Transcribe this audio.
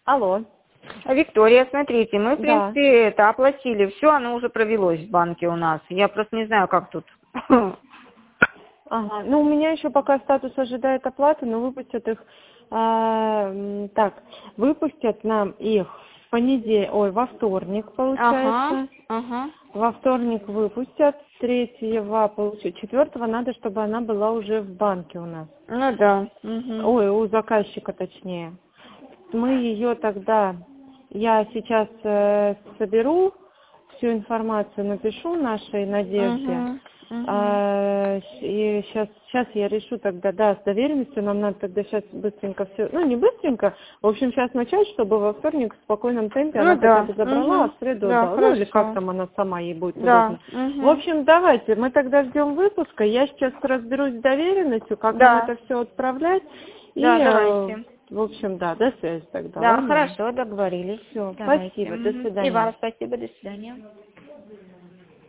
Алло. Виктория, смотрите, мы, в Да. принципе, это оплатили, все, оно уже провелось в банке у нас. Я просто не знаю, как тут. Ага. Ну, у меня еще пока статус ожидает оплаты, но выпустят их... так, выпустят нам их в понедельник, во вторник, получается. Ага. Во вторник выпустят, 3-го получу, 4-го надо, чтобы она была уже в банке у нас. Ну да. Угу. Ой, у заказчика точнее. Мы ее тогда, я сейчас соберу всю информацию, напишу нашей Надежде. И сейчас я решу тогда, да, с доверенностью нам надо тогда сейчас быстренько все, ну не быстренько, в общем сейчас начать, чтобы во вторник в спокойном темпе она хотя бы забрала, а в среду Да, отдала, ну или как там она сама ей будет да. удобно. В общем, давайте, мы тогда ждем выпуска, я сейчас разберусь с доверенностью, как нам это все отправлять, и, Да, давайте. в общем, да, до связи тогда, Да, ладно? хорошо, договорились. Все, Давайте. спасибо, до И вам свидания. спасибо, до свидания.